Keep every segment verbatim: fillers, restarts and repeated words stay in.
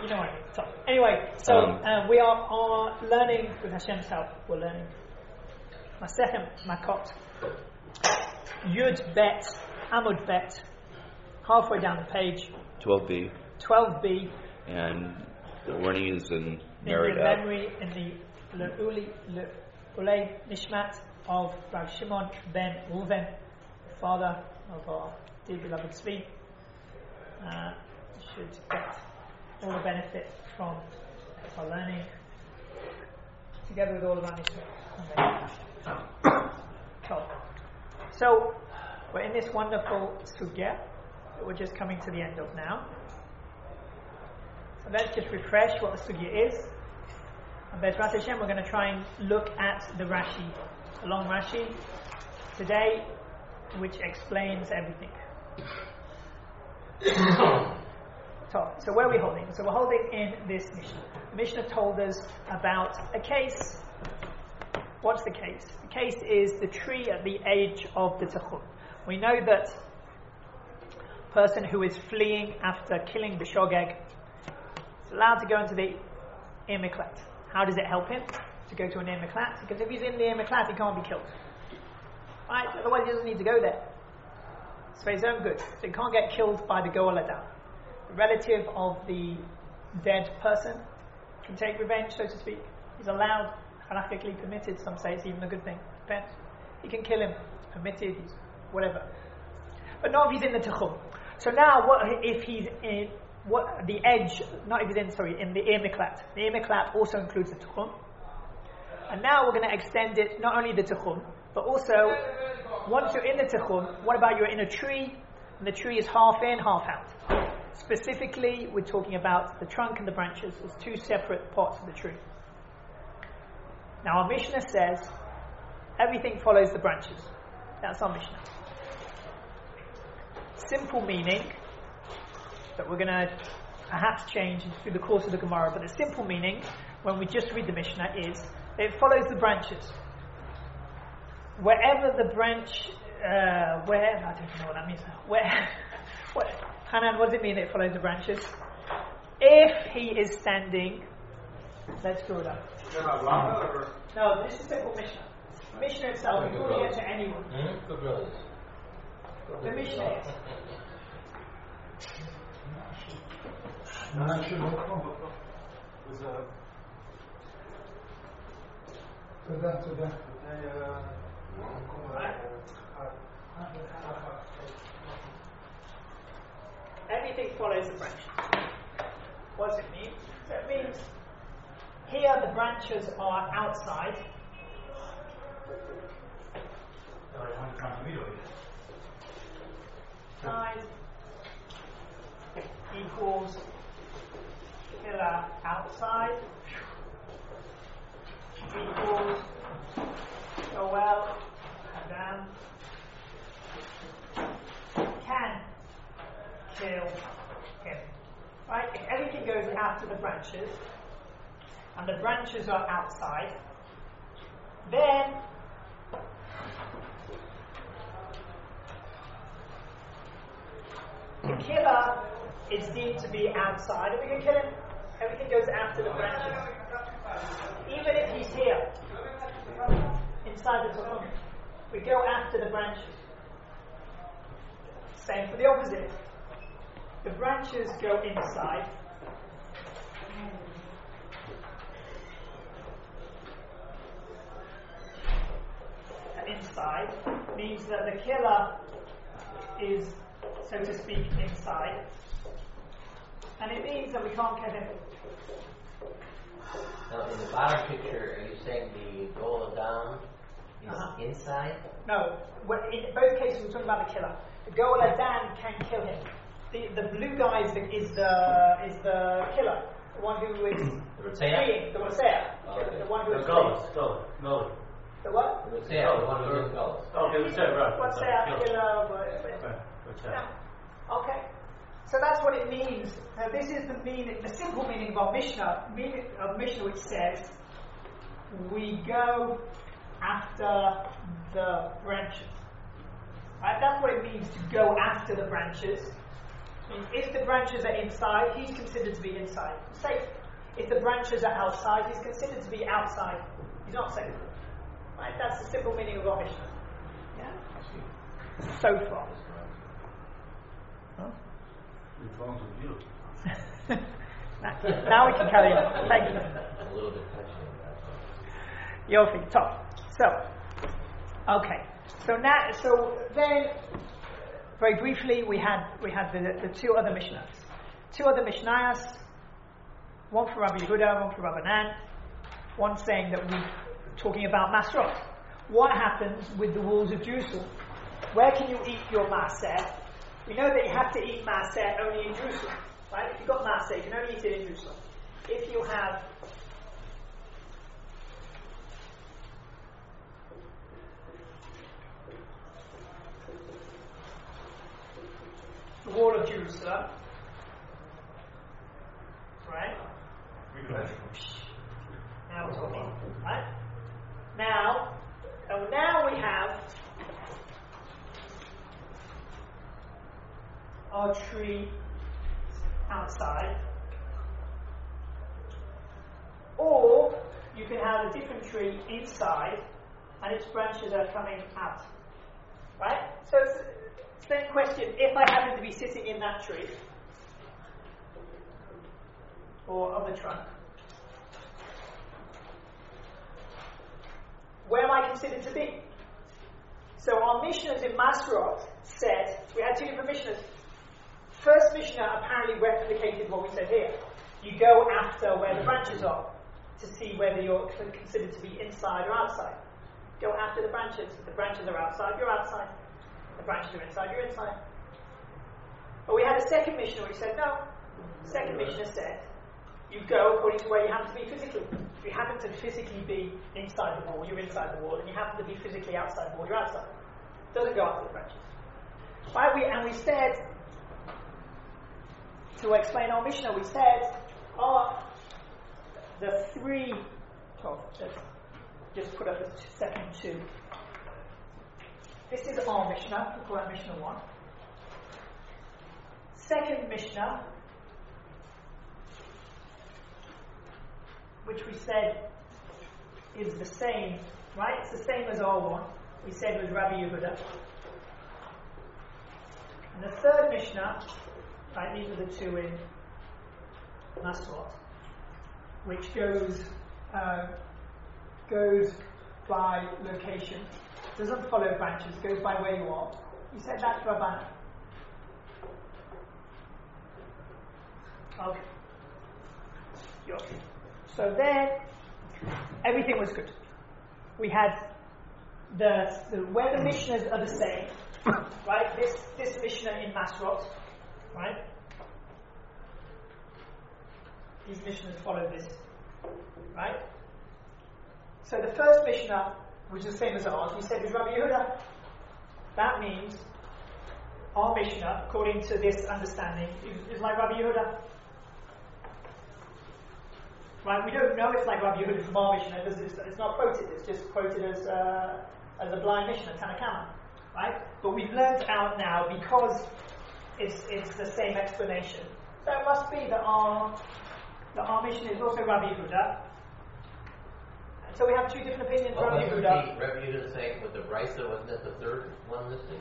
you know what I mean. So, anyway, so Um, uh, we are, are learning with Hashem's help. We're learning Masechet Makot, Yud Bet, Amud Bet, halfway down the page. twelve b. twelve b. And the warning is in In married the up. memory, in the Le'uli, Le'ulei Nishmat of Rav Shimon ben Reuven, father of our dear beloved Tzvi. Uh, should get all the benefit from our learning, together with all of our Nishmat. Cool. So, we're in this wonderful sugya that we're just coming to the end of now. So let's just refresh what the sugya is. And Bezrat Hashem, we're going to try and look at the Rashi, the long Rashi, today, which explains everything. so, so where are we holding? So we're holding in this Mishnah. The Mishnah told us about a case. What's the case? The case is the tree at the age of the Tzachun. We know that a person who is fleeing after killing the Shogeg is allowed to go into the Ir Miklat. How does it help him to go to an Ir Miklat? Because if he's in the Ir Miklat, he can't be killed. Right? Otherwise, he doesn't need to go there. It's for his own good. So he can't get killed by the Goel Adam. The relative of the dead person can take revenge, so to speak. He's allowed, halachically permitted. Some say it's even a good thing. Depends. He can kill him. It's permitted. He's whatever. But not if he's in the Tachum. So now, what if he's in what the edge? Not if he's in. Sorry, in the Ir Miklat. The Ir Miklat also includes the Tachum. And now we're going to extend it not only the Tachum, but also once you're in the Tachum, what about you're in a tree and the tree is half in, half out? Specifically, we're talking about the trunk and the branches as two separate parts of the tree. Now our Mishnah says everything follows the branches. That's our Mishnah. Simple meaning that we're going to perhaps change through the course of the Gemara, but the simple meaning when we just read the Mishnah is that it follows the branches. Wherever the branch, uh, where, I don't know what that means. Where, where, Hanan, what does it mean that it follows the branches? If he is standing, let's draw it up. No, this is simple Mishnah. Mishnah itself, we can get to anyone. The Mishnah is. Everything follows the branches. What does it mean? So it means here the branches are outside. Side equals pillar outside equals Goel Adam can kill him. Right? If everything goes after the branches and the branches are outside, then the killer is deemed to be outside, and we can kill him. Everything goes after the branches. Even if he's here, inside the Tachum, we go after the branches. Same for the opposite. The branches go inside. Inside means that the killer is, so to speak, inside. And it means that we can't kill him. Now, in the bottom picture, are you saying the Goel Adam is Uh-huh. inside? No, in both cases we're talking about the killer. The Goel Adam can kill him. The the blue guy is the is the, is the killer, the one who is The fleeing, the Rosea, Oh, okay. the one who is Goals, fleeing. goals, goals. The what? The Rosea, the one who's in Goel. Okay, we said right. Rosea, killer, whatever. Right, what's that? Yeah. Okay. So that's what it means. Now this is the meaning, the simple meaning of our Mishnah, meaning of Mishnah, which says we go after the branches. Right? That's what it means to go after the branches. Means if the branches are inside, he's considered to be inside. Safe. If the branches are outside, he's considered to be outside. He's not safe. Right? That's the simple meaning of our Mishnah. Yeah? So far. Huh? Now we can carry on. Thank you. A little bit touchy on that. Yofi, top. So, okay. So now, so then, very briefly, we had we had the, the two other Mishnahs. Two other Mishnayos. One from Rabbi Yehuda, one from Rabbi Nan. One saying that we're talking about Masrot. What happens with the walls of Jerusalem? Where can you eat your Maaser? We know that you have to eat Maaser only in Jerusalem. Right? If you've got Maaser, you can only eat it in Jerusalem. If you have the wall of Jerusalem, right? Now we're talking, right? Now, oh, now we have our tree outside, or you can have a different tree inside, and its branches are coming out, right? So it's the same question. If I happen to be sitting in that tree or on the trunk, where am I considered to be? So our Mishnahs in Masrot said, we had two different Mishnahs. First Mishnah apparently replicated what we said here. You go after where the branches are to see whether you're considered to be inside or outside. Go after the branches. If the branches are outside, you're outside. If the branches are inside, you're inside. But we had a second Mishnah which said no. The second Mishnah said you go according to where you happen to be physically. If you happen to physically be inside the wall, you're inside the wall, and you happen to be physically outside the wall, you're outside. It doesn't go after the branches. Right? We, and we said, to explain our Mishnah, we said, are the three, oh, let's just put up the second two. This is our Mishnah, we call that Mishnah one. Second Mishnah, which we said is the same, right? It's the same as our one. We said was Rabbi Yehuda. And the third Mishnah, right, these are the two in Masrot, which goes uh, goes by location, doesn't follow branches, goes by where you are. We said that's Rabbanan. Okay. Okay. So then, everything was good. We had the, the where the Mishnahs are the same, right? This this Mishnah in Masrot, right? These Mishnahs follow this, right? So the first Mishnah, which is the same as ours, we said was Rabbi Yehuda. That means our Mishnah, according to this understanding, is, is like Rabbi Yehuda. Right, we don't know it's like Rabbi Yehuda from our Mishnah because it's, it's not quoted. It's just quoted as uh, as a blind Mishnah, Tanakama, right? But we've learned out now because it's it's the same explanation. So it must be that our that our Mishnah is also Rabbi Yehuda. So we have two different opinions. Well, Rabbi wasn't Yehuda. the Rabbi Yehuda saying with the Brisa, wasn't that the third one listed?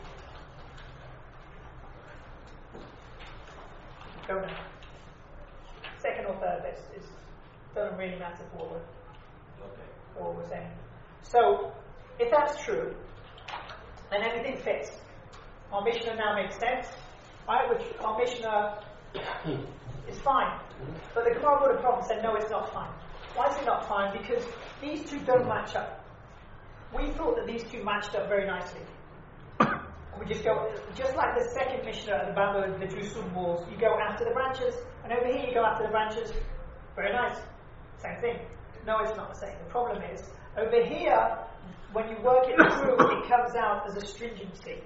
Don't know. Second or third list is. Doesn't really matter for what we're, Okay. for what we're saying. So, if that's true, then everything fits. Our Mishnah now makes sense, right? Which our Mishnah is fine. But the Gemara would have problem said, no, it's not fine. Why is it not fine? Because these two don't match up. We thought that these two matched up very nicely. We just go, just like the second Mishnah at the bottom of the Jerusalem walls, you go after the branches, and over here you go after the branches. Very nice. Same thing. No, it's not the same. The problem is, over here, when you work it through, it comes out as a stringency.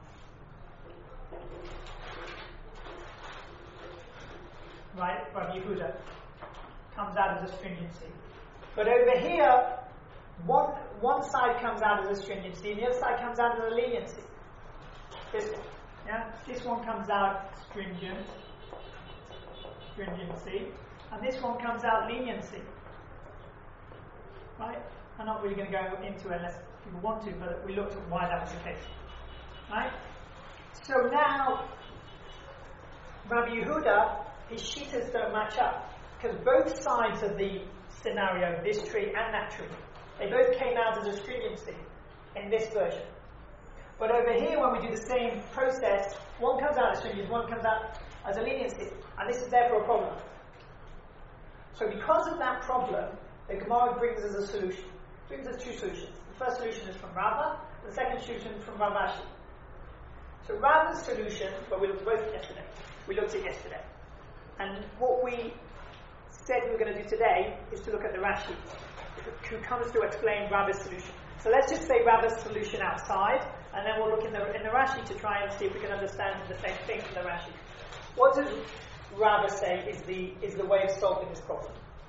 Right? Rabbi Yehuda comes out as a stringency. But over here, one one side comes out as a stringency, and the other side comes out as a leniency. This one. Yeah, this one comes out stringent, stringency, and this one comes out leniency. Right? I'm not really going to go into it unless people want to, but we looked at why that was the case. Right? So now, Rabbi Yehuda, his shittas don't match up, because both sides of the scenario, this tree and that tree, they both came out as a stringency in this version. But over here, when we do the same process, one comes out as stringent, one comes out as a leniency, and this is therefore a problem. So because of that problem, the Gemara brings us a solution. It brings us two solutions. The first solution is from Rava, the second solution from Rav Ashi. So Rava's solution, well, we looked at both yesterday. We looked at yesterday. And what we said we were going to do today is to look at the Rashi, who comes to explain Rava's solution. So let's just say Rava's solution outside, and then we'll look in the in the Rashi to try and see if we can understand the same thing from the Rashi. What does Rava say is the is the way of solving this problem?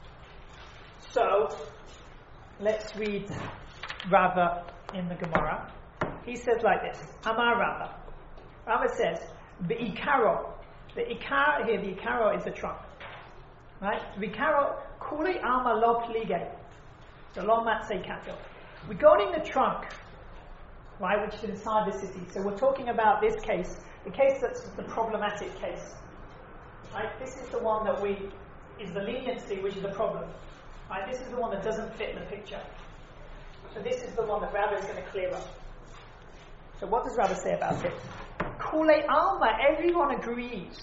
So let's read Rava in the Gemara. He says like this: Amar Rava. Rava says, the ikaro. The ikar here, the ikaro is the trunk. Right? Vikaro kule alma lo plige. The lo matzei kato. Regarding the trunk, right, which is inside the city. So we're talking about this case, the case that's the problematic case. Right? This is the one that we is the leniency, which is the problem. Right? This is the one that doesn't fit in the picture. So this is the one that Rava is going to clear up. So what does Rava say about it? Kule alma, everyone agrees.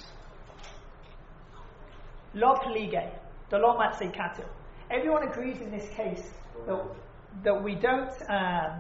Lo plige, the lo matzei kato. Everyone agrees in this case that, that we don't um,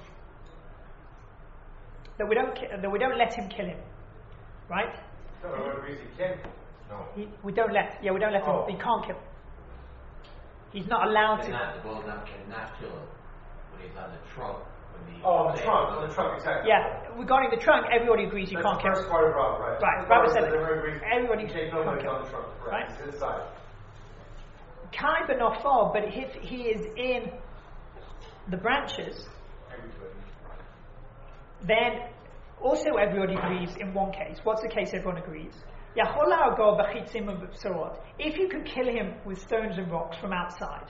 that we don't ki- that we don't let him kill him, right? No, everyone agrees he can. No. He, we don't let yeah we don't let Oh. him. He can't kill him. He's not allowed to. Not, the bull not, cannot kill him when he's on the trunk. When the Oh, the trunk, on the trunk, exactly. Yeah, regarding the trunk, everybody agrees you That's can't the kill first him. part of Rava, right? Right, The Rava first said part is that everyone agrees everybody you can't kill him when he's on the trunk. Correct. Right. He's inside. Kai benofar, but if he is in the branches, Everybody. then also everybody agrees in one case. What's the case everyone agrees? If you could kill him with stones and rocks from outside,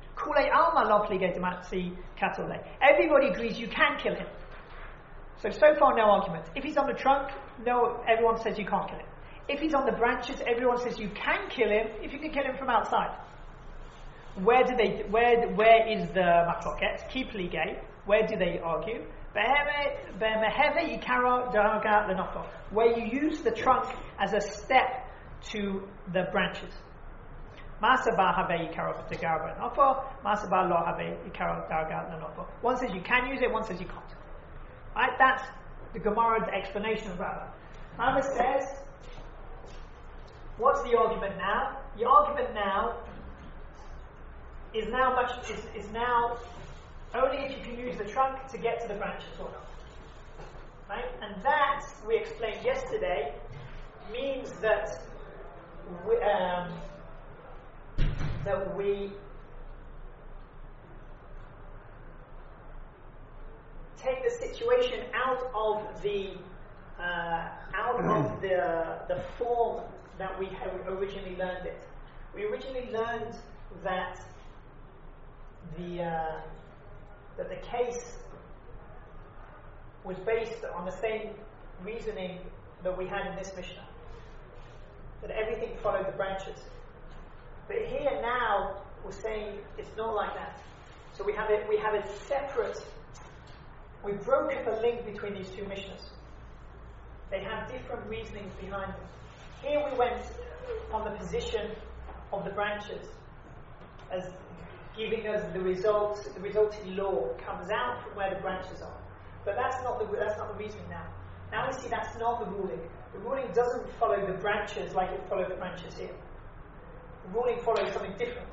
everybody agrees you can kill him. So, so far no argument. If he's on the trunk, no, everyone says you can't kill him. If he's on the branches, everyone says you can kill him if you can kill him from outside. Where do they? Where where is the machloket? Ki plige. Where do they argue? Where you use the trunk as a step to the branches. One says you can use it, one says you can't. Right? That's the Gemara's explanation of Rava. Rava says, what's the argument now? The argument now is now much is, is now only if you can use the trunk to get to the branches or not. Right? And that, we explained yesterday, means that we, um, that we take the situation out of the uh, out of the the form that we had originally learned it. We originally learned that the uh, that the case was based on the same reasoning that we had in this Mishnah, that everything followed the branches. But here now we're saying it's not like that. So we have it. We have a separate. We've broken the link between these two Mishnahs. They have different reasonings behind them. Here we went on the position of the branches as giving us the result. The resulting law comes out from where the branches are. But that's not the that's not the reasoning now. Now we see that's not the ruling. The ruling doesn't follow the branches like it followed the branches here. The ruling follows something different.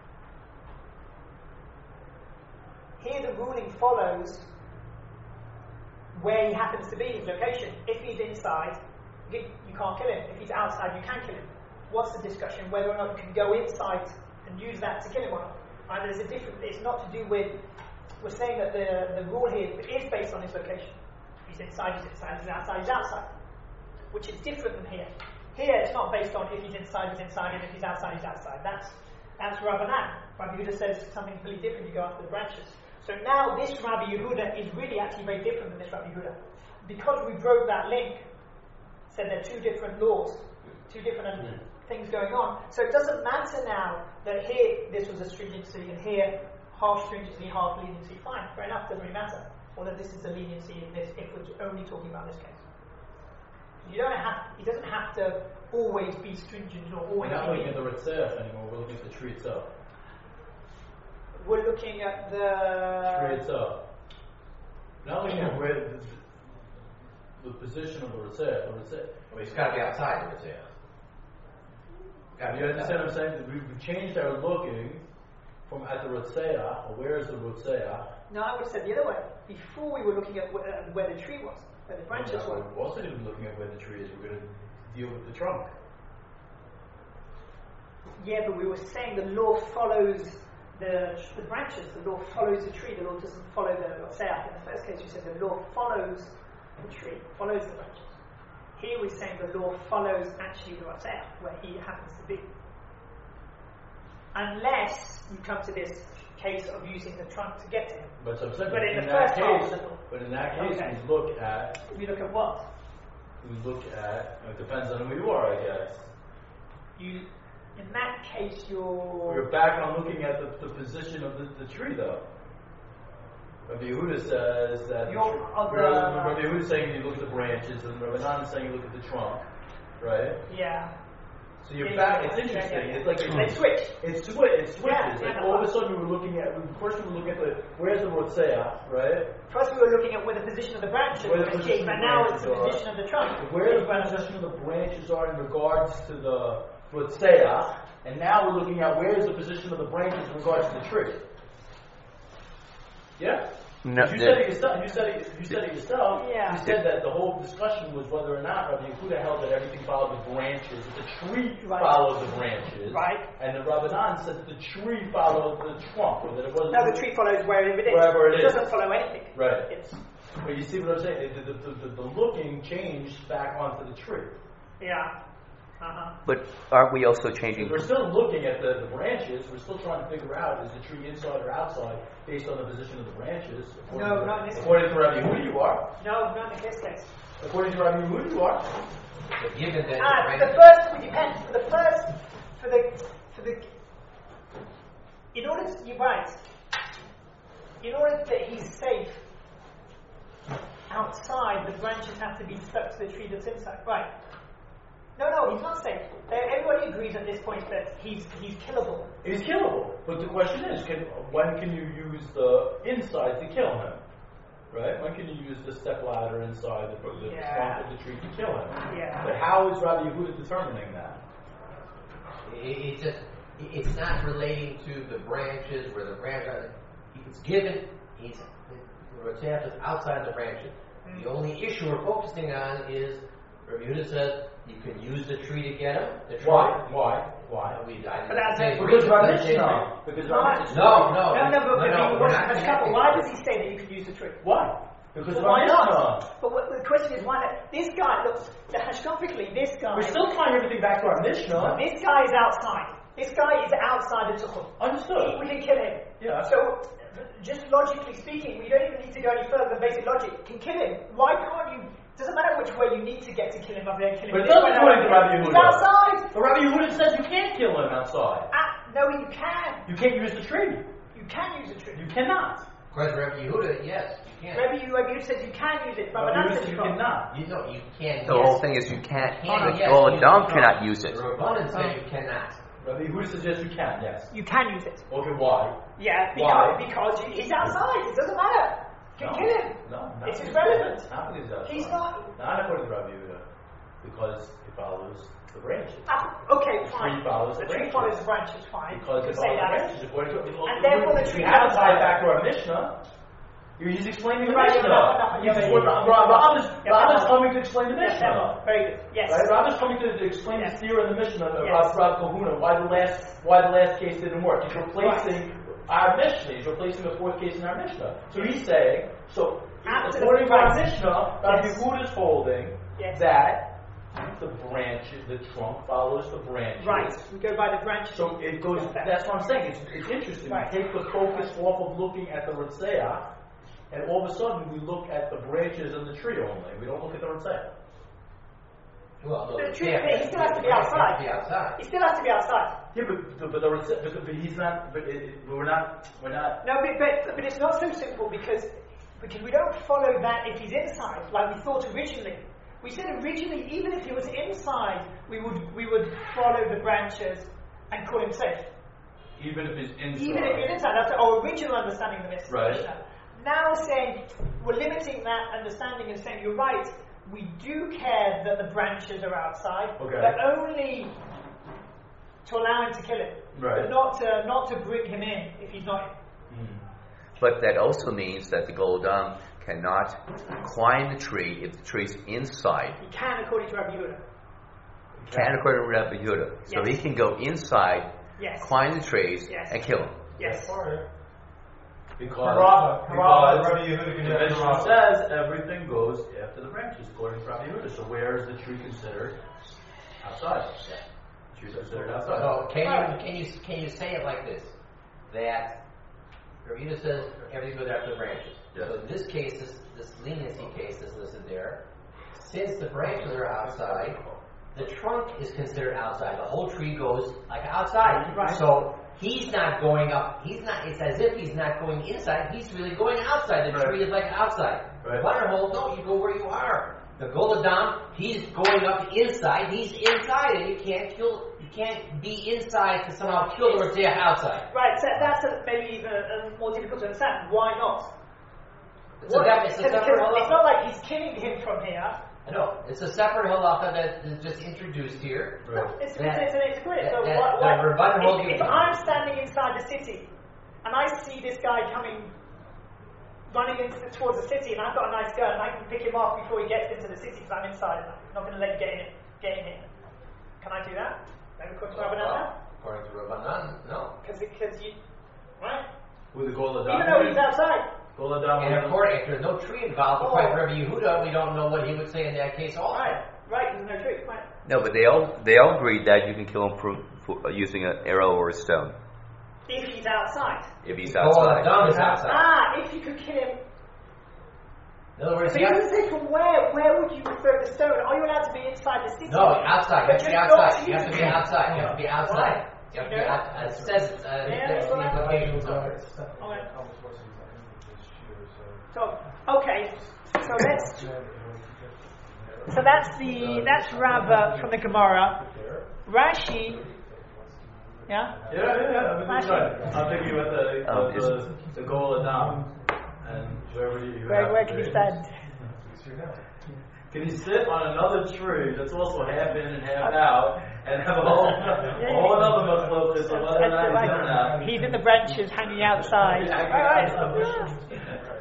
Here the ruling follows where he happens to be, his location. If he's inside, you, you can't kill him. If he's outside, you can kill him. What's the discussion? Whether or not you can go inside and use that to kill him or not. Right? There's a different. It's not to do with. We're saying that the the rule here is based on his location. He's inside, he's inside. He's outside, he's outside. which is different than here. Here it's not based on if he's inside, he's inside, and if he's outside, he's outside. That's that's Rabbanan. Rabbi Yehuda says something completely different. You go after the branches. So now this Rabbi Yehuda is really actually very different than this Rabbi Yehuda. Because we broke that link, said there are two different laws, two different mm. things going on. So it doesn't matter now that here this was a stringency and here half stringency, half leniency. Fine, fair enough, doesn't really matter. Although this is the leniency in this, if we're only talking about this case. You don't have, it doesn't have to always be stringent or always. We're not looking at the Ritzah anymore, we're looking at the tree itself. We're looking at the tree itself. We're not looking at where the, the position of the Ritzah. The Ritzah. Well, he's got to be outside the Ritzah. You understand what I'm saying? We've changed our looking from at the Ritzah, or where is the Ritzah? No, I would have said the other way. Before we were looking at where, uh, where the tree was, where the branches yeah, were. We're also going to be looking at where the tree is. We're going to deal with the trunk. Yeah, but we were saying the law follows the the branches. The law follows the tree. The law doesn't follow the Ritzah. In the first case, you said the law follows the tree, follows the branches. Here we're saying the law follows actually the Ritzah, where he happens to be. Unless you come to this case of using the trunk to get to him. But, so but in, in the that first case, case, but in that case, okay. we look at. We look at what? We look at. It depends on who you are, I guess. You, in that case, you're. We're back on looking at the, the position of the, the tree, though. Rabbi Yehuda says that. You're the, the, Rabbi Yehuda is saying you look at the branches, and Rabbi Nan is saying you look at the trunk, right? Yeah. So you're yeah, back. yeah, It's interesting. yeah, yeah. It's like they switch. It's swi- It switches. Yeah, like yeah, all of a sudden we were looking at. First we were looking at the where's the Ritzah, right? First we were looking at where the position of the branches Where was the key, position but of the now it's the branches position of the trunk. Where the position of the branches are in regards to the Ritzah, and now we're looking at where's the position of the branches in regards to the tree. Yeah. No, you said it yourself. You said it. You said it yourself. Yeah. You said that the whole discussion was whether or not Rabbi Yehuda held that everything followed the branches, that the tree right. followed the branches, right? And the Rabbanan said that the tree followed the trunk, or that it wasn't. No, the tree follows wherever it is. Wherever it, it is. doesn't follow anything. Right. It's, but you see what I'm saying? The, the, the, the looking changed back onto the tree. Yeah. Uh-huh. But aren't we also changing? We're still looking at the, the branches. We're still trying to figure out is the tree inside or outside based on the position of the branches. No, to, not in this according to Rabbi Yehuda, you are. No, not in this case. According to Rabbi Yehuda, you are. But given that Ah, the for the first, it depends. For the first, for the, for the, in order to, you're right. In order that he's safe outside, the branches have to be stuck to the tree that's inside. Right. No, no, he's not safe. Uh, everybody agrees at this point that he's he's killable. He's killable. But the question is, can, when can you use the inside to kill him? Right? When can you use the step ladder inside the, the Yeah. trunk of the tree to kill him? Yeah. But how is Rabbi Yehuda determining that? It, it's just, it's not relating to the branches where the branches are. It's given, he's, the Ritzah is outside the branches. Mm. The only issue we're focusing on is, Rabbi Yehuda says, you can use the tree to get him. The tree. Why? Why? Why? We, I But that's say it. Because Rabbi reason, Mishnah. Because Not- Rabbi Mishnah. No, no. No, no, but, no, no, but, we're but, not but connecting. why does he say that you can use the tree? Why? Because But of why Rabbi not? Mishnah. But what, the question is why not? This guy, look, the hashkafically, this guy, We're still tying everything back to our Mishnah. this guy is outside. This guy is outside the tuchel. Understood. We can kill him. Yeah. So, just logically speaking, we don't even need to go any further than basic logic. Can kill him. Why can't you? Doesn't matter which way you need to get to kill him up there, kill him. But it This doesn't way, according to that way. Rabbi He's Yehuda. outside. But Rabbi Yehuda says you can't kill him outside. Ah, no, you can. You can't use the tree. You can use a tree. You cannot. According to Rabbi Yehuda, yes, you can. Rabbi Yehuda says you can use it, but Rabbi Rabbanan Yehuda says says you you can't. cannot. You know, you can. The yes. whole thing is you can't. Can, The yes, Goel you Adam can. cannot use it. The Rabbanan say you cannot. Rabbi Yehuda suggests you can, yes. You can use it. Okay, why? Yeah, Why? because, because he's outside. It doesn't matter. You can No. kill him. No, not It's because- irrelevant. Not because he's outside. He's not. Not according to Rabbi Yehuda. Because it follows the branches. Ah, okay, The fine. tree follows the The tree branches. follows the branches, fine. Because you it can say follows the that. branches. According to And therefore the tree we have to tie outside. it back to our Mishnah. He's explaining the Right, Mishnah. no, no, no, He's yeah, what yeah, Rob, Rob is, yeah, Rob is yeah. coming to explain the Yes, Mishnah. Emma. Very good. Yes. Right? Rob is coming to, to explain Yes. the steer in the Mishnah of Yes. Rob, Rob Kahuna, why the last why the last case didn't work. He's replacing our Mishnah. He's replacing the fourth case in our Mishnah. So he's saying, so After the according to our right. Mishnah, Rabbi Yes. Yehuda is holding Yes. that the branches, the trunk follows the branches. Right. We go by the branches. So it goes, that's what I'm saying, it's, it's interesting. Right. We take the focus off of looking at the Ritzea, and all of a sudden we look at the branches and the tree only. We don't look at the Ritzea. Well, no, The the tree, staff he has still has to be the branch outside. has to be outside. He still has to be outside. Yeah, but, but the Ritzea, but, but he's not, but it, it, we're not, we're not. No, but, but, but it's not so simple because because we don't follow that if he's inside, like we thought originally. We said originally, even if he was inside, we would we would follow the branches and call him safe. Even if he's inside. Even if he's inside, that's our original understanding of this. Right. Now saying we're limiting that understanding and saying you're right. We do care that the branches are outside, Okay. but only to allow him to kill him, Right. but not to not to bring him in if he's not. Mm. But that also means that the Goladam cannot climb the tree if the tree's inside. He can, according to Rabbi Yehuda. Can according to Rabbi Yehuda. So Yes. he can go inside, Yes. climb the trees, Yes. and kill him. Yes. Because, Haraba, Haraba, because Rabbi Yehuda can the do that. Mishnah Haraba. says everything goes after the branches, according to Rabbi Yehuda. So where is the tree considered? Outside. The tree's considered outside. So can you can you can you say it like this? That Ravina says everything goes after the branches. Yes. So in this case, this this leniency case is listed there. Since the branches are outside, the trunk is considered outside. The whole tree goes like outside. Right. So he's not going up. He's not. It's as if he's not going inside. He's really going outside. The Right. tree is like outside. Right. Butterhole, no, you go where you are. The Goladam, he's going up inside. He's inside, and you can't kill. You can't be inside to somehow kill the Ritzea outside. Right, so that's a, maybe even uh, more difficult to understand. Why not? It's a, Why? it's a Because- separate because it's halacha. not like he's killing him from here. I know. It's a separate halacha that is just introduced here. Right. It's, it's, That- it's, it's clear. So that- what, that what, Rabban Hol if, gives if you. I'm standing inside the city and I see this guy coming, running into the, towards the city, and I've got a nice gun, and I can pick him off before he gets into the city because I'm inside. I'm not going to let him get in. Get in here. Can I do that? Maybe according to Rabbanan? Well, according to Rabbanan, no. Because because you, right? With the Goladam. Even though he's outside. Goladam. And according, if there's no tree involved, according to Oh. Rabbi Yehuda, we don't know what he would say in that case also. Right, right. There's no tree. Right. No, but they all they all agreed that you can kill him for, for using an arrow or a stone If he's outside. if he's Oh, outside. the dumb is outside. Ah, if you could kill him. In other words, So you you have, would say from where? Where would you throw the stone? Are you allowed to be inside the city? no, outside. You have to be But you're not outside. You have to be using it. outside. You have to be outside. You have to be Yeah. outside. It says uh, Yeah, that's that's the right. implications of it. Alright. So okay, so let's. So that's the that's Rav from the Gemara. Rashi. Yeah. Yeah, yeah, yeah. I mean, Rashi. right. I'm thinking about the, Um, the, the, the Goladam. And wherever you Where have where the can you tree. stand? Can you sit on another tree that's also half in and half out and have a whole, a whole other maflokas of whether or not he's in or not? He's in the branches hanging outside. Yeah, All right. yeah.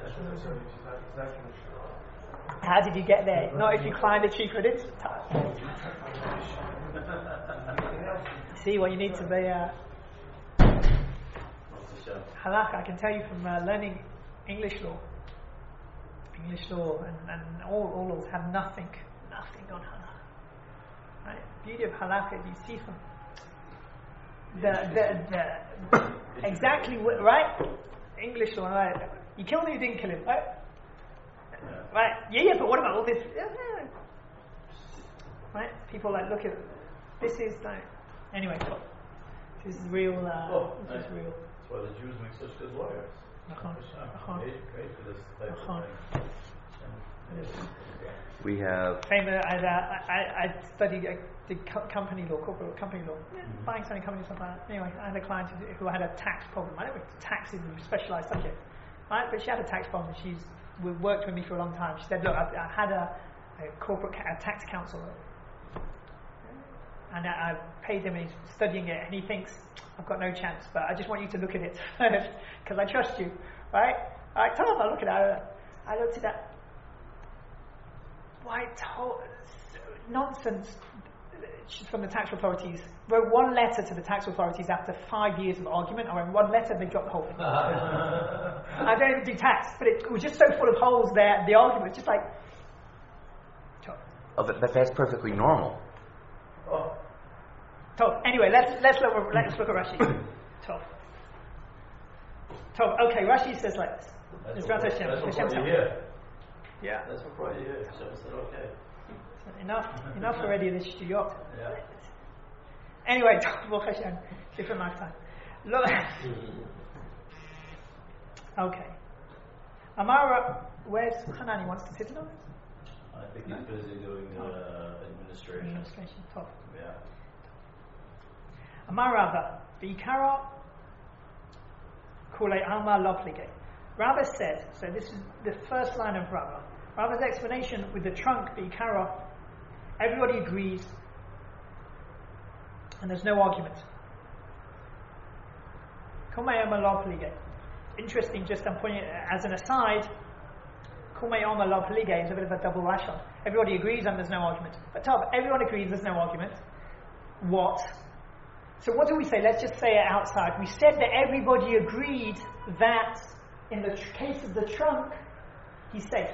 How did you get there? Not if you climb the tree for this time. See what you need to be. Uh, halakha, I can tell you from uh, learning English law. English law and, and all, all laws have nothing, nothing on halakha. Right? Beauty of halakha, you see from the the, the exactly wh- right. English law, right? You killed him, you didn't kill him, right? Right? Yeah, yeah. But what about all this? Yeah, yeah. Right? People like look at this is like anyway. This is real. Uh, Oh, this is nice. real. That's why the Jews make such good lawyers. Uh-huh. Uh-huh. Great, great for this type Uh-huh. of thing. We have Same. Uh, I, uh, I I studied I did co- company law, corporate company law, yeah, Mm-hmm. buying selling companies stuff like that. Anyway, I had a client who, who had a tax problem. I don't know if tax is a specialised subject, right? But she had a tax problem. She's we worked with me for a long time. She said, "Look, I, I had a, a corporate ca- a tax counsellor, and I, I paid him. And he's studying it, and he thinks I've got no chance. But I just want you to look at it first because I trust you, right? All right, Tom, I look at it. I looked at that. Why to- nonsense? She's from the tax authorities. Wrote one letter to the tax authorities after five years of argument. I wrote one letter, they dropped the whole thing. I don't even do tax, but it was just so full of holes there. The argument was just like, of it, that that's perfectly normal. Oh. Tov. Anyway, let's let's look let's look at Rashi. Tov. Tov. Okay, Rashi says like this. That's Ezrat what, Hashem. that's what Hashem brought you tells. here. Yeah. That's what brought you here. Hashem said, okay. Enough. Enough already. This shtuyot. Yeah. Anyway, Baruch Hashem. Different lifetime. Look. Okay. Amara, where's Hanan? He wants to sit on it? I think he's busy doing the uh, administration. Administration. Top. Yeah. Amar Rava, V'ikara Kulei Alma Lo Plige. Rava says, so this is the first line of Rava. Rava's explanation with the trunk, V'ikara, everybody agrees, and there's no argument. Kulei Alma Lo Plige. Interesting, just I'm pointing as an aside, Kulei Alma Lo Plige is a bit of a double lashon. Everybody agrees and there's no argument. But Tav, everyone agrees there's no argument. What? So what do we say? Let's just say it outside. We said that everybody agreed that in the tr- case of the trunk, he's safe.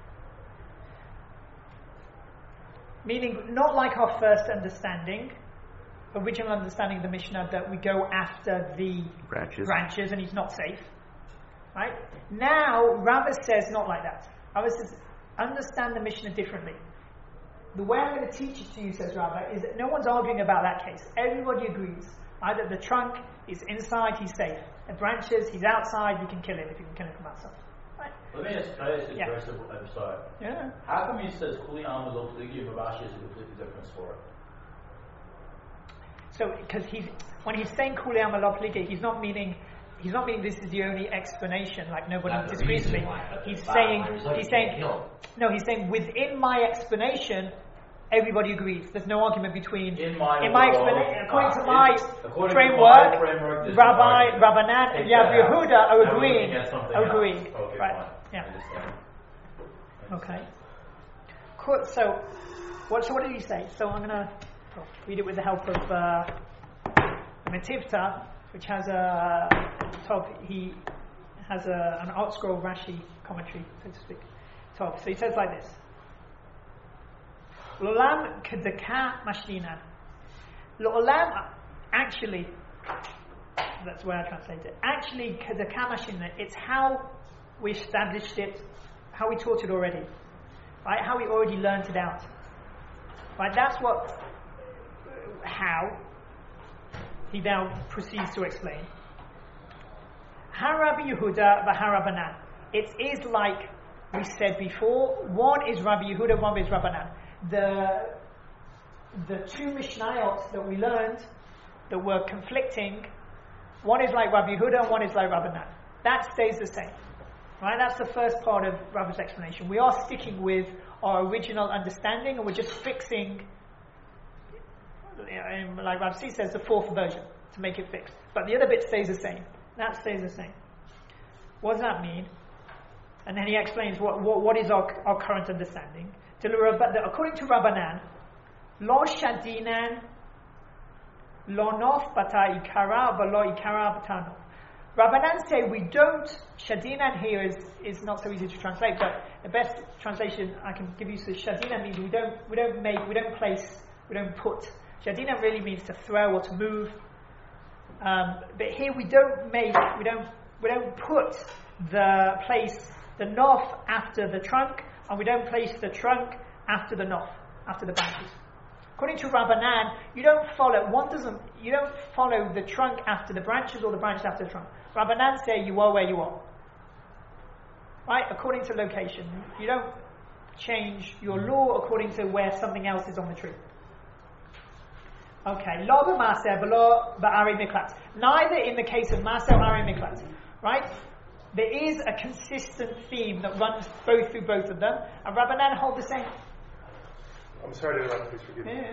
Meaning, not like our first understanding, original understanding of the Mishnah, that we go after the Branches. branches and he's not safe. Right? Now, Rava says not like that. Rava says, understand the Mishnah differently. The way I'm going to teach it to you, says Rava, is that no one's arguing about that case. Everybody agrees. Either the trunk is inside, he's safe. The branches, he's outside, you can kill him if you can kill him from outside. Right? Let me ask, can I ask you Yeah. a very simple, I'm sorry. Yeah. How come he says Kuli Alma Lo Pligi and Rashi is a completely different story? So, because he's when he's saying Kuli Alma Lo Pligi, he's not meaning he's not meaning this is the only explanation. Like nobody Not the disagrees with me. reason why, but the He's bottom saying line result, he's you saying can't kill him. no. He's saying within my explanation, everybody agrees. There's no argument between In my in my overall- explanation. According to uh, my in- according to framework, my framework, there's no Rabbi argument. Rabbanan and Take Yav that out. Yehuda are Now we're agreeing. looking at something else. Agreeing. Okay, Right. fine. Yeah. I understand. Okay. Cool. So, what? So what did he say? So I'm gonna oh, read it with the help of uh, Metivta, which has a top. He has a, an Art Scroll Rashi commentary, so to speak. Top. So he says like this: L'olam kedeka mashlina. L'olam, actually, that's the way I translate it. Actually, kedeka mashlina. It's how we established it, how we taught it already, right? How we already learned it out, right? That's what, how he now proceeds to explain. Har Rabbi Yehuda v'Harabanan. It is like we said before. One is Rabbi Yehuda, one is Rabbanan. The the two Mishnayot that we learned that were conflicting. One is like Rabbi Yehuda, and one is like Rabbanan. That stays the same. Right, that's the first part of Rabbi's explanation. We are sticking with our original understanding, and we're just fixing, like Rav C says, the fourth version to make it fixed. But the other bit stays the same. That stays the same. What does that mean? And then he explains what what, what is our, our current understanding. According to Rabbanan, lo shadinan, lo nof bata ikara, v'lo ikara bata nof. Rabbanan say we don't. Shadinan here is, is not so easy to translate, but the best translation I can give you is Shadinan means we don't we don't make we don't place we don't put. Shadinan really means to throw or to move. Um, but here we don't make we don't we don't put the place the nof after the trunk, and we don't place the trunk after the nof after the branches. According to Rabbanan, you don't follow one doesn't you don't follow the trunk after the branches or the branches after the trunk. Rabbanan say you are where you are. Right? According to location. You don't change your law according to where something else is on the tree. Okay. Lo b'maser v'lo b'ari miklat. Neither in the case of maser or ari miklat. Right? There is a consistent theme that runs both through both of them, and Rabbanan hold the same. I'm sorry to interrupt, please forgive me. Yeah.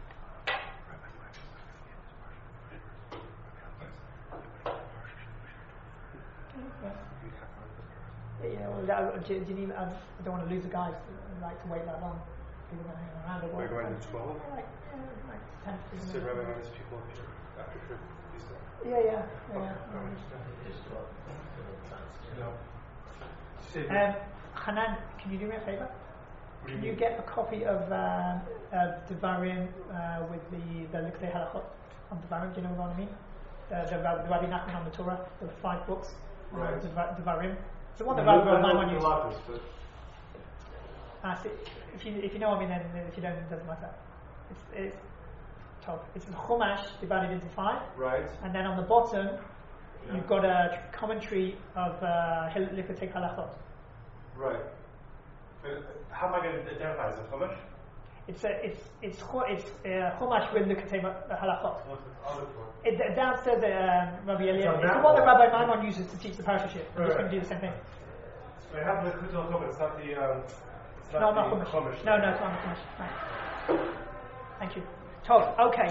Yeah, well, that, do, do you need, um, I don't want to lose the guys. I like to wait that long. People don't hang around a while. We're going to twelve? Yeah, like, yeah, like ten, fifteen So minutes. rather than these people up here after trip, you said. Yeah, yeah, yeah. Okay, yeah. I understand. Just, uh, No. Say Um, Hanan, can you do me a favour? Can you get a copy of uh, uh, Devarim uh, with the the Likkutei Halachot on Devarim? Do you know what I mean? The, the, the Rabbi Nachman on the Torah, the five books, Right. uh, Deva- Devarim. It's the one that I Rabbi know- I know Maimon used. Pilatus, but Ah, see, if you if you know what I mean, then if you don't, it doesn't matter. It's it's top. It's the Chumash divided into five, right. and then on the bottom Yeah. you've got a commentary of uh, Hil- Likkutei Halachot. Right. Uh, how am I going to identify as a Chumash? It's a it's it's Chu- it's uh, Chumash with Likkutei Halachot. What's the other one? It, downstairs, um, Rabbi Eliezer. on It's the that one that wall. Rabbi Maimon uses to teach the parashaship. I'm just Right. going to do the same thing. I have the Kutul Chumash. It's not the. Um, it's No, not not the Chumash. Chumash. No, no, it's not Chumash. Right. Thank you. Top. Okay.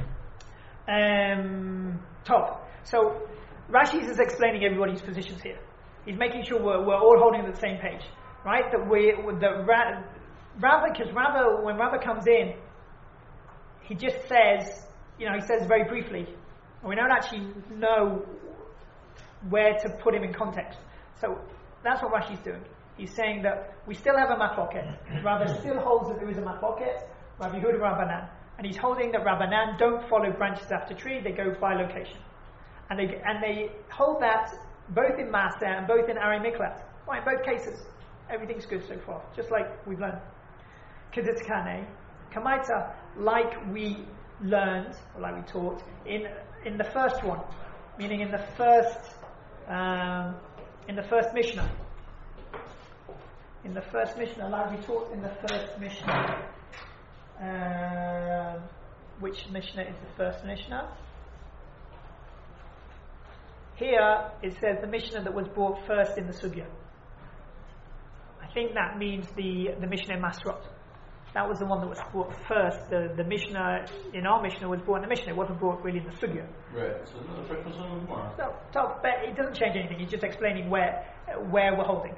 Um, top. So Rashi is explaining everybody's positions here. He's making sure we're, we're all holding the same page, right? That we, that Ra- Rabba, because Rabba, when Rabba comes in, he just says, you know, he says very briefly, and we don't actually know where to put him in context. So that's what Rashi's doing. He's saying that we still have a machloket. Rabba still holds that there is a machloket, Rabbi Yehuda Rabbanan. And he's holding that Rabbanan don't follow branches after tree, they go by location. And they and they hold that both in Maaseh and both in Arei Miklat. Right, in both cases, everything's good so far, just like we've learned. Kedetkane, Kamaita, like we learned, or like we taught, in in the first one, meaning in the first um, in the first Mishnah. In the first Mishnah, like we taught in the first Mishnah. Uh, which Mishnah is the first Mishnah? Here it says the Mishnah that was brought first in the Sugya. I think that means the, the Mishnah in Masrot. That was the one that was brought first. The, the Mishnah in our Mishnah was brought in the Mishnah. It wasn't brought really in the Sugya. Right. So no difference on the Gemara. So, so but it doesn't change anything. He's just explaining where uh, where we're holding.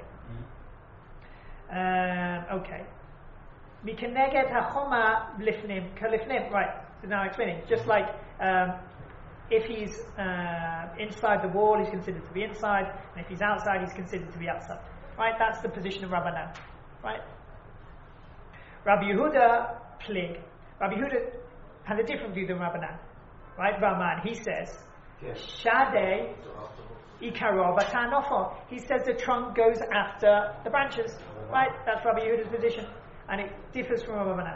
Um, okay. Mikeneged hachoma lifnim kalifnim. Right. So now explaining. Just like um, if he's uh, inside the wall, he's considered to be inside, and if he's outside, he's considered to be outside. Right. That's the position of Rabbanan. Right. Rabbi Yehuda plig. Rabbi Yehuda has a different view than Rabbanan. Right. Raman. He says, Shadeh ikaro batanofo. He says the trunk goes after the branches. Right. That's Rabbi Yehuda's position. And it differs from Rabbanan.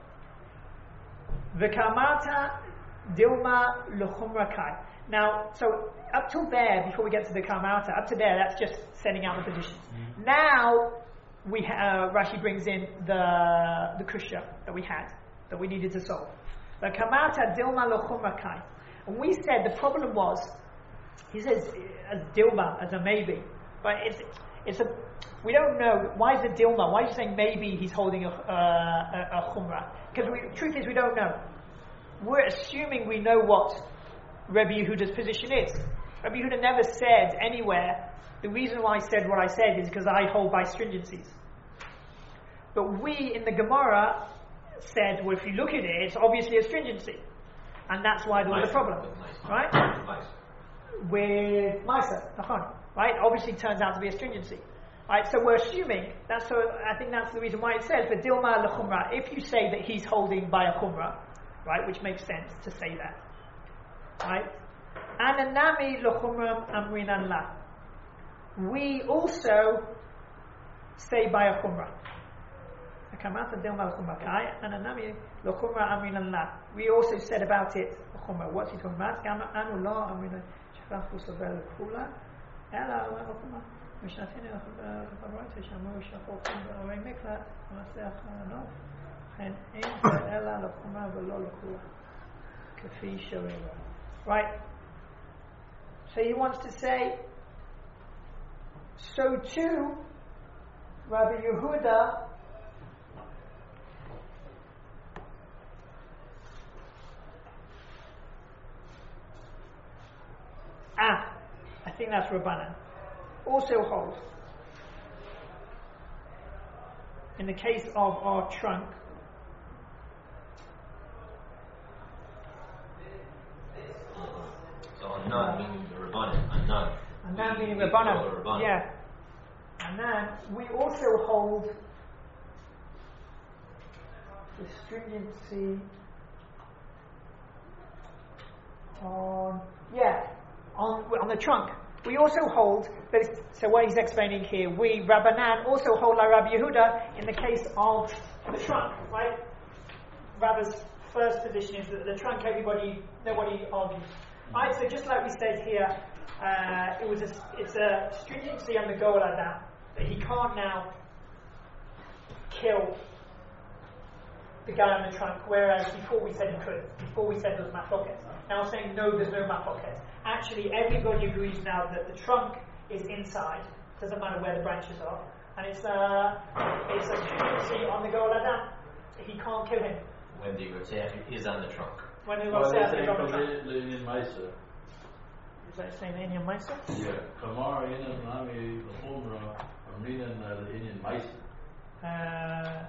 V'kamata dilma l'chumra kai. Now, so up till there, before we get to the kamata, up to there, that's just setting out the positions. Mm-hmm. Now, we ha- uh, Rashi brings in the the kusha that we had, that we needed to solve. V'kamata dilma l'chumra kai. And we said the problem was, he says as dilma, as a maybe, but it's it's a we don't know. Why is it Dilma? Why is he saying maybe he's holding a, uh, a, a Chumrah? Because the truth is we don't know. We're assuming we know what Rabbi Yehuda's position is. Rabbi Yehuda never said anywhere, the reason why I said what I said is because I hold by stringencies. But we in the Gemara said, well, if you look at it, it's obviously a stringency. And that's why there was a problem. Right? With Maisa, right? Obviously turns out to be a stringency. Right, so we're assuming that's so. I think that's the reason why it says the dilma lechumra. If you say that he's holding by a chumra, right, which makes sense to say that, right? Ananami lechumram amrinan la. We also say by a chumra. Akamata dilma lechumra kai ananami lechumra amrinan la. We also said about it chumra. What's he talking about? Anu la amrinan shchafu sovel kula. Ela lechumra. משנתנו חברות ששמעו שחוקים בערי מקלט ומסך הנוף וכן אין זה אלא לחומה ולא לכולה כפי שראינו. Right, so he wants to say so too Rabbi Yehuda ah I think that's Rabbanan also holds in the case of our trunk So Anan meaning the Rabbanan. Anan. Anan meaning Rabbanan. Yeah. And then we also hold the stringency on, yeah, on, on the trunk. We also hold, that is, so what he's explaining here, we, Rabbanan, also hold like Rabbi Yehuda in the case of the trunk, right? Rabba's first position is that the trunk, everybody, nobody argues. Right, so just like we said here, uh, it was a, it's a stringency on the Goel Adam, that he can't now kill the guy on the trunk, whereas before we said he could, before we said there was machloket. Now I'm saying no, there's no machloket. Actually, everybody agrees now that the trunk is inside, doesn't matter where the branches are, and it's a, it's a stringency on the Goel Adam. He can't kill him. When the Rotzeach is on the trunk. When the Well, Rotzeach they is say on the from trunk. Lenin Meiser. Is that saying Indian Meister? Yeah. Kamar Inan Nami L'chumra Amrinan the Indian Meiser. Uh,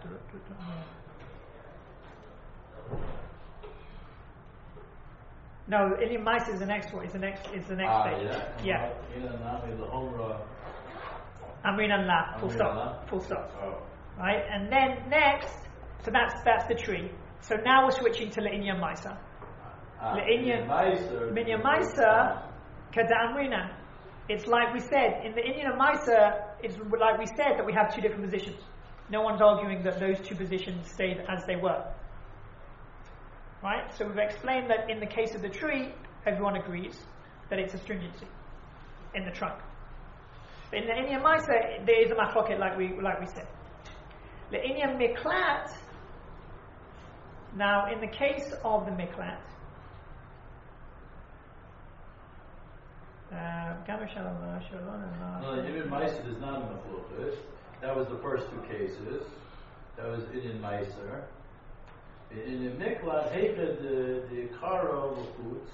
no, Indian Meister is the next one. Is the next. Is the next Ah, stage. yeah. Yeah. Inan Nami L'chumra. Amrin and La. Full Amrin stop. and La. Full stop. Oh. Right, and then next. So that's that's the tree. So now we're switching to Le'inyan Meiser. Ah, Le'inyan Meiser. Minyan Meiser. Kada It's like we said, in the Indian and Meiser, it's like we said that we have two different positions. No one's arguing that those two positions stayed as they were. Right? So we've explained that in the case of the tree, everyone agrees that it's a stringency in the trunk. But in the Indian Meiser, there is a machloket like we like we said. The Indian Miklat, now in the case of the Miklat, Uh, no, the Indian Meiser is not in the Machloket. That was the first two cases. That was Indian Meiser. In the Miklat, Heicha the the Karo L'chutz.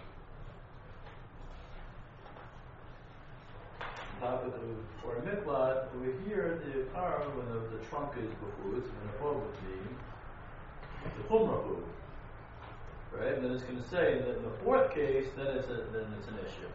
Topic of for a Miklat, over here the Karo when the, the trunk is L'chutz, when the Chol is the Chumra food. Right, and then it's going to say that in the fourth case, then it's a, then it's an issue.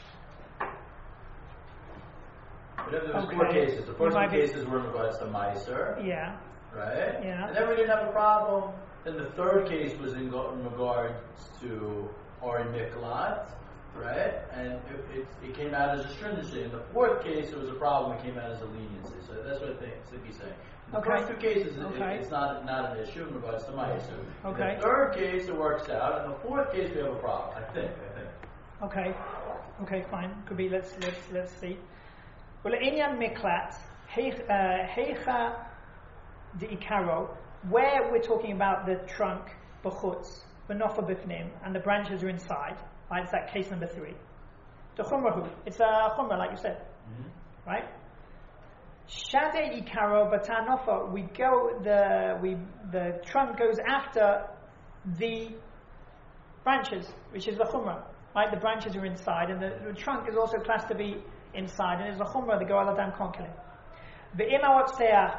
But there was Okay. four cases. The first You two might be- cases were in regards to Meiser, yeah, right? Yeah. And then we didn't have a problem. Then the third case was in, go- in regards to Ori Miklat, right? And it, it, it came out as a stringency. In the fourth case, it was a problem. It came out as a leniency. So that's what I think Sippi's saying. In the Okay. first two cases, it, Okay. it's not not an issue in regards to Meiser. Okay. In the third case, it works out. In the fourth case, we have a problem. I think. I think. okay, okay, fine. Could be. Let's let's let's see. Well, Inyan Miklat, Heicha de Ikaro, where we're talking about the trunk, B'chutz, B'nofa B'fnim, and the branches are inside. Right, it's that case number three. The Chumrahu, it's a Chumra, like you said, Mm-hmm. right? Shade Ikaro B'tanofa, we go the we the trunk goes after the branches, which is the Chumra. Right, the branches are inside, and the, the trunk is also classed to be inside, and there's a chumrah, the Goel Adam can't kill him. Ve'im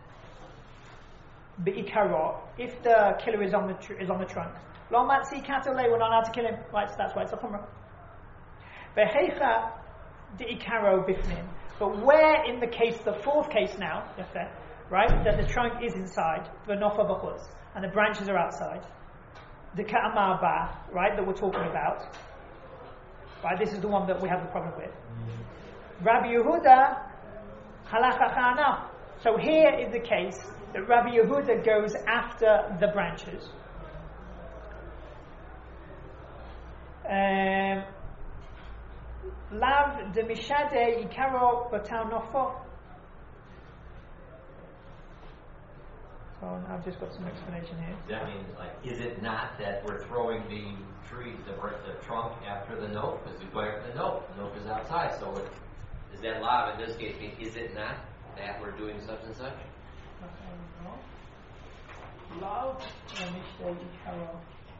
be'ikaro, if the killer is on the tr- is on the trunk, lo matzi katole, we're not allowed to kill him. Right, so that's why it's a chumrah. Ve'heicha de'ikaro bifnim, but where in the case, the fourth case now, right, that the trunk is inside, v'nofa b'chutz, and the branches are outside, the ka'amar ba, right, that we're talking about. Right, this is the one that we have the problem with. Rabbi Yehuda, halacha chana. So here is the case that Rabbi Yehuda goes after the branches. Um, Lav de mishade ikaro batal nofo. So I've just got some explanation here. That means, like, is it not that we're throwing the tree, the, the trunk after the note? Because we go after the note. The note is outside. So it, is that lav in this case mean, is it not that we're doing such and such? Lav de mishade ikaro.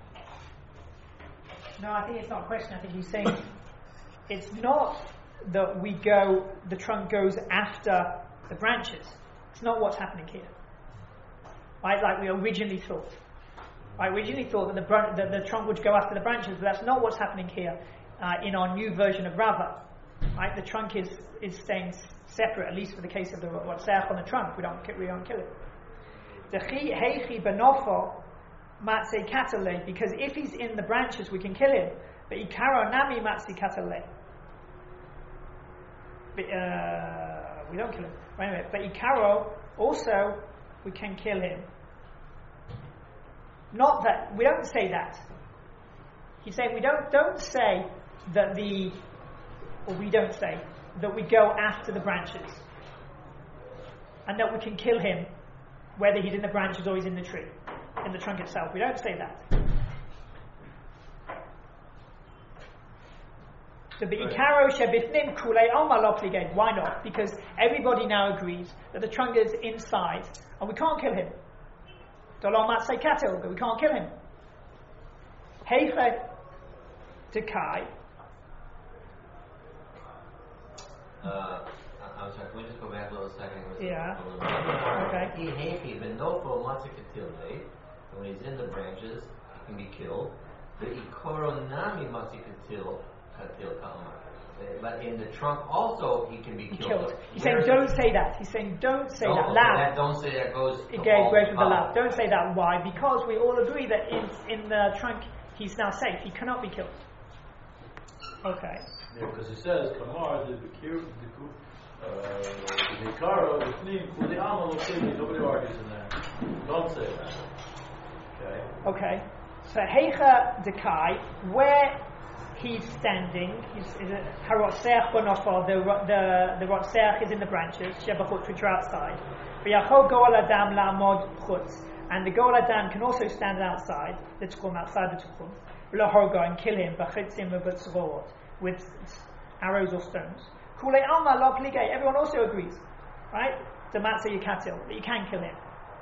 No, I think it's not a question. I think he's saying it's not that we go, the trunk goes after the branches. It's not what's happening here. Right, like we originally thought. I originally thought that the, br- that the trunk would go after the branches, but that's not what's happening here uh, in our new version of Rava. Right, the trunk is, is staying s- separate, at least for the case of the Rotzeach on the trunk. We don't ki- we don't kill it. Dechi heichi benofo matse katale, because if he's in the branches, we can kill him. But ikaro nami matse katale. Uh, we don't kill him. Wait a minute. But ikaro also we can kill him. Not that we don't say that. He's saying we don't don't say that the, or we don't say that we go after the branches, and that we can kill him, whether he's in the branches or he's in the tree, in the trunk itself. We don't say that. So be'ikaro shebifnim kulei alma lo pliged. Why not? Because everybody now agrees that the trunk is inside, and we can't kill him. Dolom matzei katel, but we can't kill him. Heicha dekai. Uh, I'm sorry, can we just go back a little second? Yeah. Okay. He heichi benofo matzikatilei. When he's in the branches, he can be killed. The ikoro nami matzikatil katil kalma. But in the trunk also he can be killed. killed. He's saying don't say that. He's saying don't say don't, that. Lab. That don't say that goes. It goes with the lab. Don't say that. Why? Because we all agree that in in the trunk he's now safe. He cannot be killed. Okay. Yeah, because it says Kamar the Bakir the Nikaro the Fnim Kuli Amal Okili. Nobody argues in there. Don't say that. Okay. Okay. So Heicha Dekai, where he's standing, he's Harotseach Bonofo, the the the Rotseach is in the branches, Shebachut, which are outside. V'yachol Goal Adam La'amod Chutz, and the Goal Adam can also stand outside, the Tchum, outside the Tchum, V'lahogo, and kill him, B'chitzim V'tzrot, with arrows or stones. Kulei Alma Lo Pligei, everyone also agrees, right? The Matzah Yikatil, that you can kill him.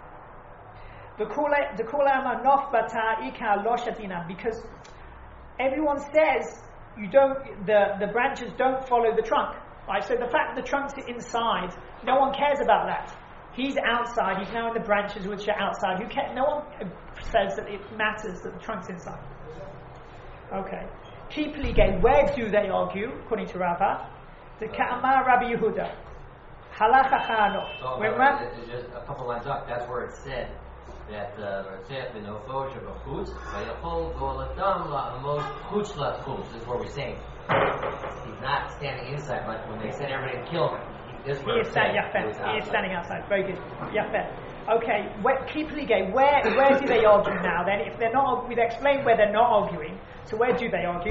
The Kulei Alma Nof Bata Ika Lo Shatinam, because everyone says you don't. The, the branches don't follow the trunk, right? So the fact that the trunk's inside, no one cares about that. He's outside. He's now in the branches which are outside. Who cares? No one says that it matters that the trunk's inside. Okay. Keep ligay. Where do they argue? According to Rava, the Ka'amar Rabbi Yehuda. Halacha Chano. So, When uh, Rab- it's just a couple lines up. That's where it said that Rotseach benofo shebachutz v'yachol go'alatam la'amod chutz la'tchum. This is where we're saying he's not standing inside, but when they said everybody to kill him, he is, he is, stand, yafet. He is standing outside. Very good. Yafet. Okay. Where, keep ligay. Where where do they argue now? Then, if they're not, we've explained where they're not arguing. So where do they argue?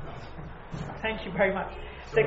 Thank you very much. The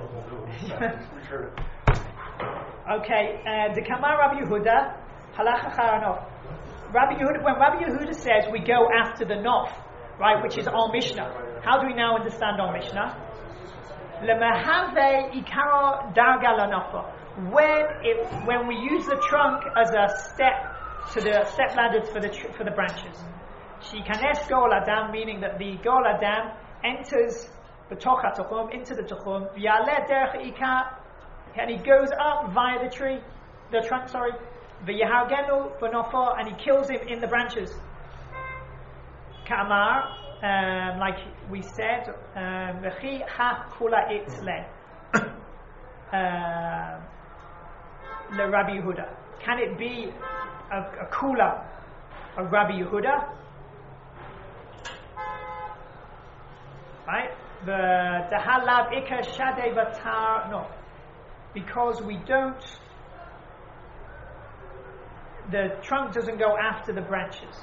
okay. Uh, the Kamar Rabbi Yehuda halacha charanof. Rabbi Yehuda, when Rabbi Yehuda says we go after the Nof, right, which is our Mishnah, how do we now understand our Mishnah? Lemahave ikaro darga lanofa. When it, when we use the trunk as a step to the step ladders for the tr- for the branches, shikanes goal adam, meaning that the goal adam enters the tocha tuchum into the tuchum v'yaleh derech ikar, and he goes up via the tree, the trunk. Sorry. V'yahargenu v'nofo, and he kills him in the branches. Ka'amar, um, like we said, v'chi ha kula itzle le Rabbi Yehuda. Can it be a, a kula of Rabbi Yehuda? Right? The dehalav ikar shadei v'tar no, because we don't. The trunk doesn't go after the branches.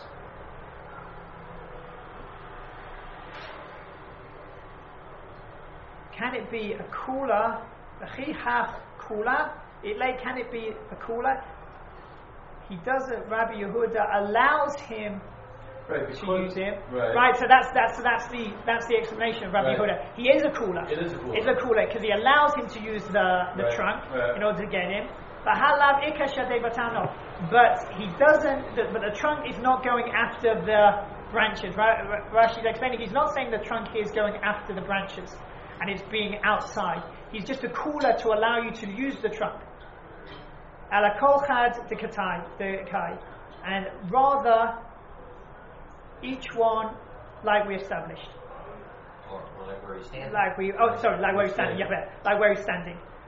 Can it be a kula? A chihach kula? Can it be a kula? He doesn't. Rabbi Yehuda allows him right, to use him. Right. right. So that's that's so that's the that's the explanation of Rabbi right. Yehuda. He is a kula. It is a kula. It's a kula because he allows him to use the the right. trunk right. in order to get him. But halav ikashadei batano. But he doesn't. The, but the trunk is not going after the branches. Right? Rashi is explaining. He's not saying the trunk is going after the branches, and it's being outside. He's just a cooler to allow you to use the trunk. Ala kol chad the katai the kai, and rather each one like we established. Or, or like where he's standing. Like we. Oh, sorry. Like where he's standing. Yeah, like where he's standing.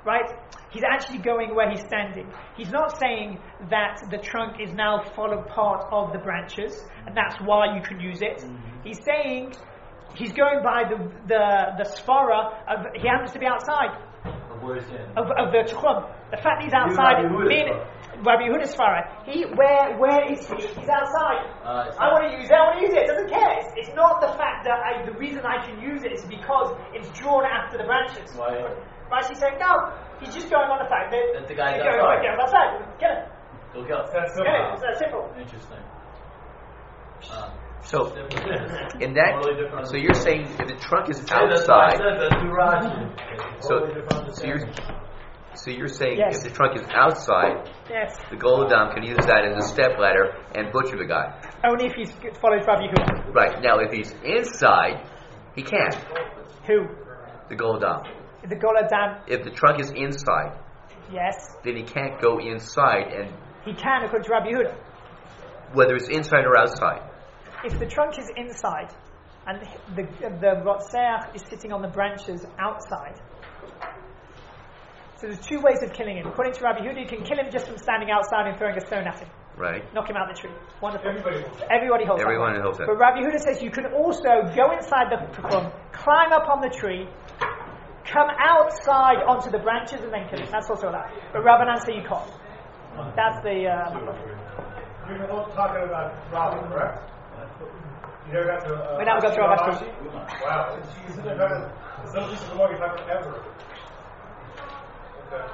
right? He's actually going where he's standing. He's not saying that the trunk is now followed part of the branches, and that's why you can use it. Mm-hmm. He's saying he's going by the the the svara of he happens to be outside of, of the tchum. The fact he's outside means Rabbi Yehuda's svara. He where where is he? He's outside. Uh, I want to use it. I want to use it. It doesn't care. It's, it's not the fact that I, the reason I can use it is because it's drawn after the branches. Why? Rashi's saying no. He's just going on the fact that, that the guy's going outside. Get him outside. Get him. Go kill. That's Get him. It's that simple. Interesting. Um, So, in that, totally so you're saying if the trunk is Yeah, that's what I outside, said, that's too Rashi. so, Totally different so you're, so you're saying Yes. if the trunk is outside, Yes. the Goladam can use that as a step ladder and butcher the guy. Only if he follows Rabbi Yehuda. Right, now if he's inside, he can't. Who? The Goladam. The Goladam. If the trunk is inside, Yes. then he can't go inside, and He can according to Rabbi Yehuda. whether it's inside or outside. If the trunk is inside and the the Rotzeach is sitting on the branches outside. So there's two ways of killing him. According to Rabbi Yehuda, you can kill him just from standing outside and throwing a stone at him. Right. Knock him out of the tree. Wonderful. Everybody. Everybody holds Everyone that. holds that. But Rabbi Yehuda says you can also go inside the pekun, climb up on the tree, come outside onto the branches and then kill him. That's also allowed. But Rabbanan say you can't. That's the... Uh, You're both talking about Robin, correct? You never got to... Uh, We never got to Rav Ashi? Wow. It's no piece of the mortgage time ever. Okay.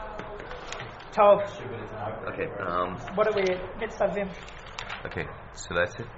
Tov. Okay, um, What are we? Mitzvah Vim. okay, so that's it.